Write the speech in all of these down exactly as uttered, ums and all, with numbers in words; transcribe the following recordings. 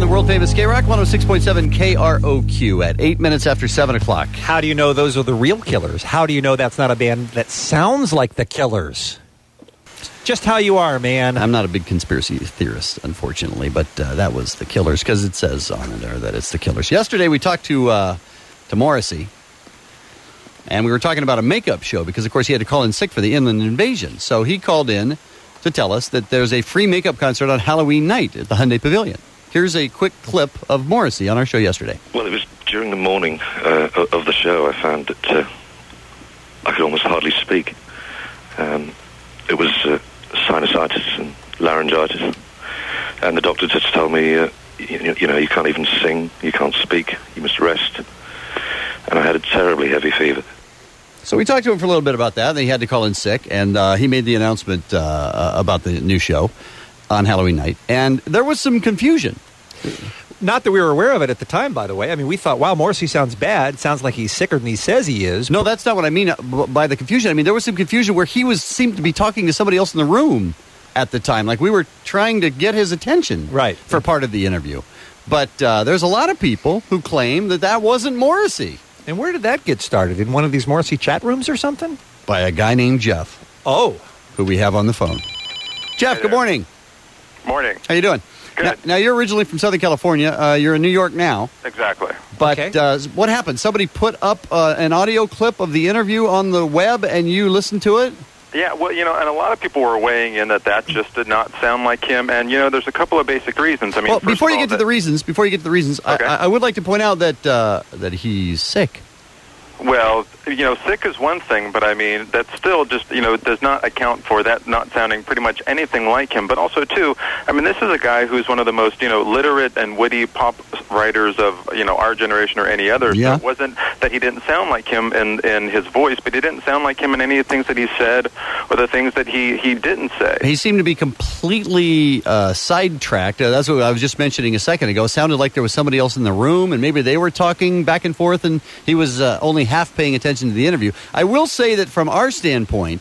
the world-famous K-Rock, one oh six point seven K R O Q at eight minutes after seven o'clock. How do you know those are the real Killers? How do you know that's not a band that sounds like the Killers? Just how you are, man. I'm not a big conspiracy theorist, unfortunately, but uh, that was the Killers, because it says on there that it's the Killers. Yesterday, we talked to uh, to Morrissey, and we were talking about a makeup show, because, of course, he had to call in sick for the Inland Invasion. So he called in to tell us that there's a free makeup concert on Halloween night at the Hyundai Pavilion. Here's a quick clip of Morrissey on our show yesterday. Well, it was during the morning uh, of the show I found that uh, I could almost hardly speak. Um, it was uh, sinusitis and laryngitis. And the doctor just told me, uh, you, you know, you can't even sing, you can't speak, you must rest. And I had a terribly heavy fever. So we talked to him for a little bit about that. Then he had to call in sick, and uh, he made the announcement uh, about the new show on Halloween night. And there was some confusion. Not that we were aware of it at the time, by the way. I mean, we thought, wow, Morrissey sounds bad. Sounds like he's sicker than he says he is. No, that's not what I mean by the confusion. I mean, there was some confusion where he was seemed to be talking to somebody else in the room at the time. Like we were trying to get his attention right. for part of the interview. But uh, there's a lot of people who claim that that wasn't Morrissey. And where did that get started? In one of these Morrissey chat rooms or something? By a guy named Jeff. Oh. Who we have on the phone. Jeff, good morning. Morning. How you doing? Good. Now, now you're originally from Southern California. Uh, you're in New York now. Exactly. But okay. uh, what happened? Somebody put up uh, an audio clip of the interview on the web, and you listened to it? Yeah, well, you know, and a lot of people were weighing in that that just did not sound like him. And, you know, there's a couple of basic reasons. I mean, well, first before of you all, get to that, the reasons, before you get to the reasons, okay. I, I would like to point out that uh, that he's sick. Well, you know, sick is one thing, but I mean, that still just, you know, does not account for that not sounding pretty much anything like him. But also, too, I mean, this is a guy who's one of the most, you know, literate and witty pop writers of, you know, our generation or any other. Yeah. So it wasn't that he didn't sound like him in, in his voice, but he didn't sound like him in any of the things that he said or the things that he, he didn't say. He seemed to be completely uh, sidetracked. Uh, that's what I was just mentioning a second ago. It sounded like there was somebody else in the room, and maybe they were talking back and forth, and he was uh, only half paying attention to the interview. I will say that from our standpoint,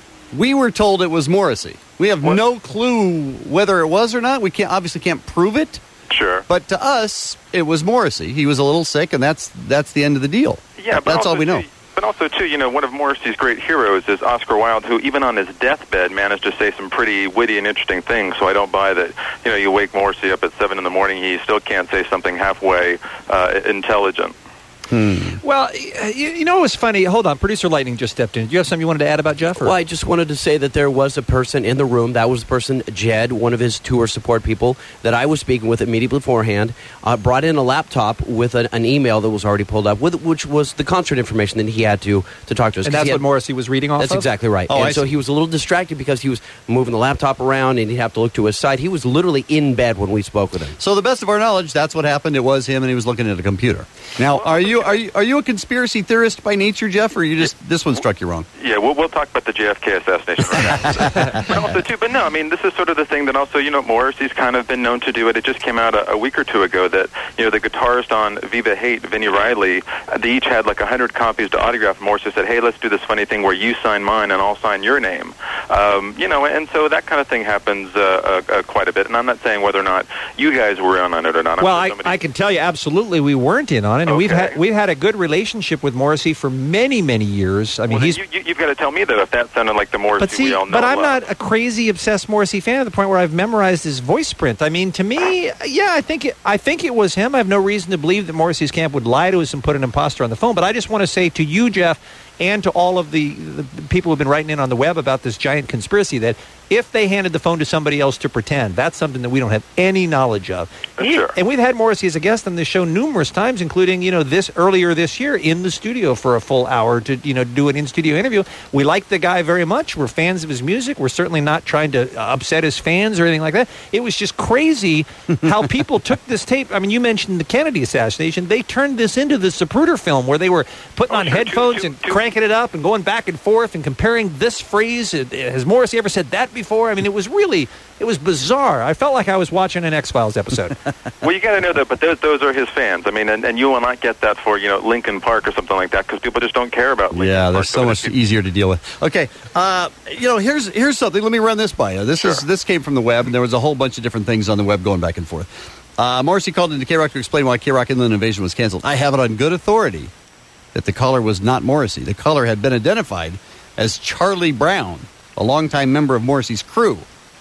we were told it was Morrissey. We have what? no clue whether it was or not. We can't obviously can't prove it. Sure. But to us, it was Morrissey. He was a little sick, and that's that's the end of the deal. Yeah, but that's all we know. Too, but also, too, you know, one of Morrissey's great heroes is Oscar Wilde, who even on his deathbed managed to say some pretty witty and interesting things. So I don't buy that, you know, you wake Morrissey up at seven in the morning, he still can't say something halfway uh, intelligent. Hmm. Well, you, you know, it was funny. Hold on. Producer Lightning just stepped in. Do you have something you wanted to add about Jeff? Or? Well, I just wanted to say that there was a person in the room. That was the person, Jed, one of his tour support people, that I was speaking with immediately beforehand, uh, brought in a laptop with an, an email that was already pulled up, with which was the concert information that he had to, to talk to us. And that's had, what Morrissey was reading off That's of? exactly right. Oh, and I so see. he was a little distracted because he was moving the laptop around and he'd have to look to his side. He was literally in bed when we spoke with him. So, the best of our knowledge, that's what happened. It was him, and he was looking at a computer. Now, are you are you are you a conspiracy theorist by nature, Jeff, or you just this one struck you wrong? Yeah, we'll, we'll talk about the J F K assassination right now. But also, too, but no, I mean, this is sort of the thing that also, you know, Morrissey's kind of been known to do it. It just came out a, a week or two ago that, you know, the guitarist on Viva Hate, Vinnie Riley, they each had like one hundred copies to autograph. Morrissey said, hey, let's do this funny thing where you sign mine and I'll sign your name. Um, you know, and so that kind of thing happens uh, uh, uh, quite a bit. And I'm not saying whether or not you guys were in on it or not. I'm Well, sure I, somebody... I can tell you absolutely we weren't in on it. And Okay. we've had we've had a good relationship with Morrissey for many, many years. I mean, well, he's... you, you, you've got to tell me that if that sounded like the Morrissey But see, we all know but I'm and love. not a crazy obsessed Morrissey fan to the point where I've memorized his voice print. I mean, to me, yeah, I think it, I think it was him. I have no reason to believe that Morrissey's camp would lie to us and put an imposter on the phone. But I just want to say to you, Jeff, and to all of the, the people who've been writing in on the web about this giant conspiracy, that if they handed the phone to somebody else to pretend, that's something that we don't have any knowledge of. And, Sure. we, and we've had Morrissey as a guest on this show numerous times, including, you know, this earlier this year in the studio for a full hour to, you know, do an in-studio interview. We like the guy very much. We're fans of his music. We're certainly not trying to upset his fans or anything like that. It was just crazy how people took this tape. I mean, you mentioned the Kennedy assassination. They turned this into the Zapruder film where they were putting Oh, on sure. headphones Two- two- and two- cranking it up and going back and forth and comparing this phrase. Has Morrissey ever said that before? I mean, it was really, it was bizarre. I felt like I was watching an X-Files episode. Well, you got to know that, but those those are his fans. I mean, and, and you will not get that for, you know, Lincoln Park or something like that because people just don't care about Lincoln Yeah, Park. they're so when much it's- easier to deal with. Okay, uh, you know, here's here's something. Let me run this by you. This Sure. is this came from the web, and there was a whole bunch of different things on the web going back and forth. Uh, Morrissey called into K-Rock to explain why K-Rock Inland Invasion was canceled. I have it on good authority that the caller was not Morrissey. The caller had been identified as Charlie Brown, a longtime member of Morrissey's crew.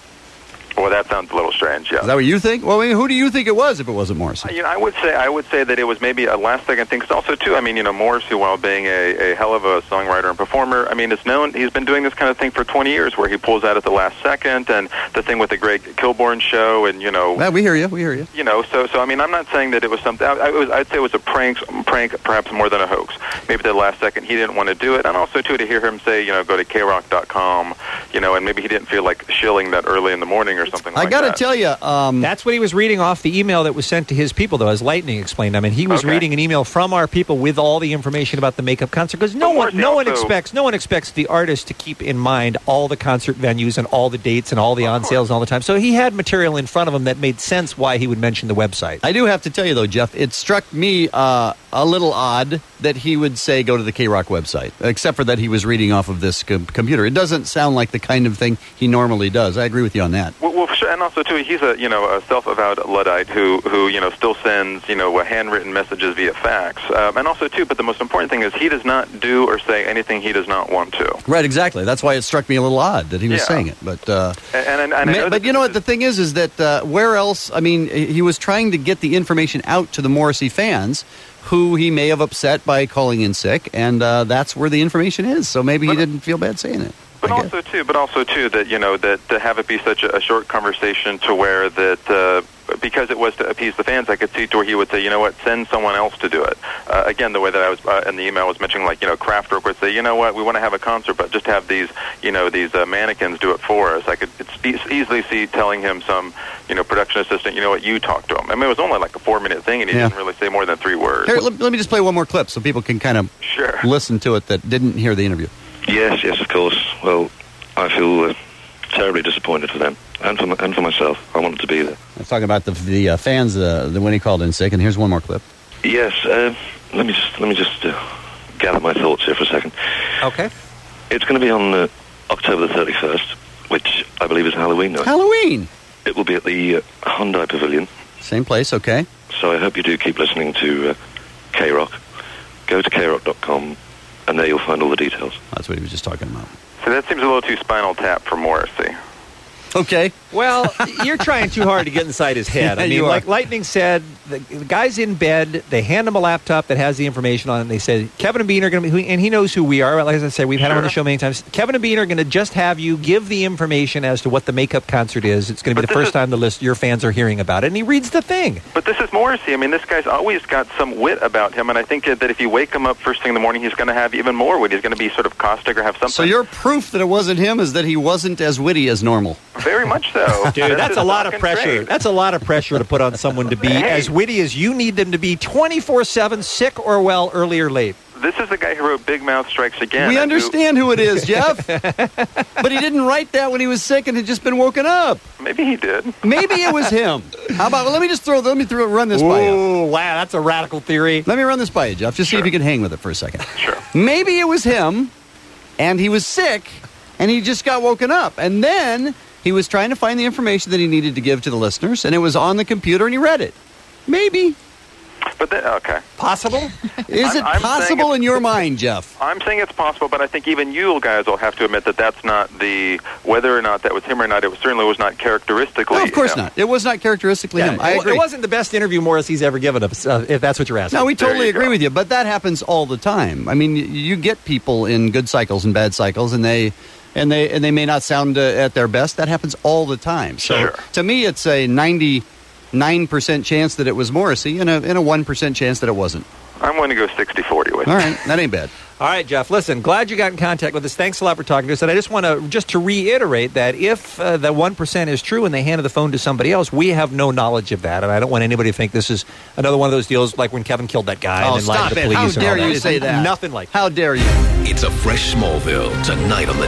Well, that sounds a little strange, yeah. Is that what you think? Well, I mean, who do you think it was if it wasn't Morrissey? You know, I would say I would say that it was maybe a last-second thing. 'Cause also, too, I mean, you know, Morrissey, while being a, a hell of a songwriter and performer, I mean, it's known he's been doing this kind of thing for twenty years, where he pulls out at the last second, and the thing with the Greg Kilborn show, and you know, Yeah, we hear you. We hear you. you know, so so I mean, I'm not saying that it was something. I, I was, I'd say it was a prank, prank, perhaps more than a hoax. Maybe the last second he didn't want to do it, and also too to hear him say, you know, go to K rock dot com, you know, and maybe he didn't feel like shilling that early in the morning or something I like got that. to tell you, um, That's what he was reading off the email that was sent to his people, though, as Lightning explained. I mean, he was Okay. reading an email from our people with all the information about the makeup concert, because no But one, Morrissey no one also- expects, no one expects the artist to keep in mind all the concert venues and all the dates and all the on sales and all the time. So he had material in front of him that made sense why he would mention the website. I do have to tell you, though, Jeff, it struck me uh, a little odd that he would say go to the K-Rock website, except for that he was reading off of this com- computer. It doesn't sound like the kind of thing he normally does. I agree with you on that. Well, well, sure, and also too, he's a you know a self-avowed Luddite who who you know still sends you know handwritten messages via fax, um, and also too. But the most important thing is he does not do or say anything he does not want to. Right, exactly. That's why it struck me a little odd that he was Yeah. saying it. But uh, And, and, and I ma- know but that you know this what? The is- thing is, is that uh, where else? I mean, he was trying to get the information out to the Morrissey fans, who he may have upset by calling in sick, and uh, that's where the information is. So maybe he But- didn't feel bad saying it. But I guess. also too, but also too that you know that to have it be such a, a short conversation to where that uh, because it was to appease the fans, I could see to where he would say, you know what, send someone else to do it. Uh, again, the way that I was uh, in the email was mentioning, like you know, Kraftwerk would say, you know what, we want to have a concert, but just have these you know these uh, mannequins do it for us. I could it's e- easily see telling him some you know production assistant, you know what, you talk to him. I mean, it was only like a four minute thing, and he Yeah. didn't really say more than three words. Here, let, let me just play one more clip so people can kind of Sure. listen to it that didn't hear the interview. Yes, yes, of course. Well, I feel uh, terribly disappointed for them and for, my, and for myself. I wanted to be there. I was talking about the the uh, fans uh, the, when he called in sick, and here's one more clip. Yes, uh, let me just let me just uh, gather my thoughts here for a second. Okay. It's going to be on uh, October the thirty-first, which I believe is Halloween night. Halloween! It will be at the uh, Hyundai Pavilion, Same place, okay. so I hope you do keep listening to uh, K-Rock. Go to K rock dot com, and there you'll find all the details. That's what he was just talking about. So that seems a little too Spinal Tap for Morrissey. Okay. Well, you're trying too hard to get inside his head. I Yeah, mean, you are. like Lightning said, the, the guy's in bed. They hand him a laptop that has the information on it. And they said, Kevin and Bean are going to be, and he knows who we are. Like I said, we've had him on the Sure. show many times. Kevin and Bean are going to just have you give the information as to what the makeup concert is. It's going to be But the this first is- time the list your fans are hearing about it. And he reads the thing. But this is Morrissey. I mean, this guy's always got some wit about him, and I think that if you wake him up first thing in the morning, he's going to have even more wit. He's going to be sort of caustic or have something. So your proof that it wasn't him is that he wasn't as witty as normal. Very much so. Dude, that's his a lot of fucking pressure. trait. That's a lot of pressure to put on someone to be Hey. as witty as you need them to be twenty-four seven, sick or well, early or late. This is the guy who wrote Big Mouth Strikes Again. We and who- understand who it is, Jeff. But he didn't write that when he was sick and had just been woken up. Maybe he did. Maybe it was him. How about, well, let me just throw, let me throw, run this by you. Ooh, wow, that's a radical theory. Let me run this by you, Jeff, just see if Sure. you can hang with it for a second. Sure. Maybe it was him, and he was sick, and he just got woken up. And then he was trying to find the information that he needed to give to the listeners, and it was on the computer, and he read it. Maybe. But then, okay. Possible? Is I'm- it I'm saying possible it's- in your mind, Jeff? I'm saying it's possible, but I think even you guys will have to admit that that's not the, whether or not that was him or not, it was, certainly was not characteristically No, of course him. not. It was not characteristically him. I it, agree. it wasn't the best interview Morrissey's ever given us, uh, if that's what you're asking. No, we There totally you agree go. with you, but that happens all the time. I mean, y- you get people in good cycles and bad cycles, and they and they and they may not sound uh, at their best. That happens all the time. So Sure. to me, it's a ninety-nine percent chance that it was Morrissey, and a and a one percent chance that it wasn't. I'm going to go sixty forty with All it. right, that ain't bad. All right, Jeff, listen, glad you got in contact with us. Thanks a lot for talking to us. And I just want to, just to reiterate that if uh, the one percent is true and they handed the phone to somebody else, we have no knowledge of that. And I don't want anybody to think this is another one of those deals like when Kevin killed that guy Oh, and then lied stop to the it. police. How and all dare that. you It's say that? Nothing like that. How dare you? It's a fresh Smallville tonight on the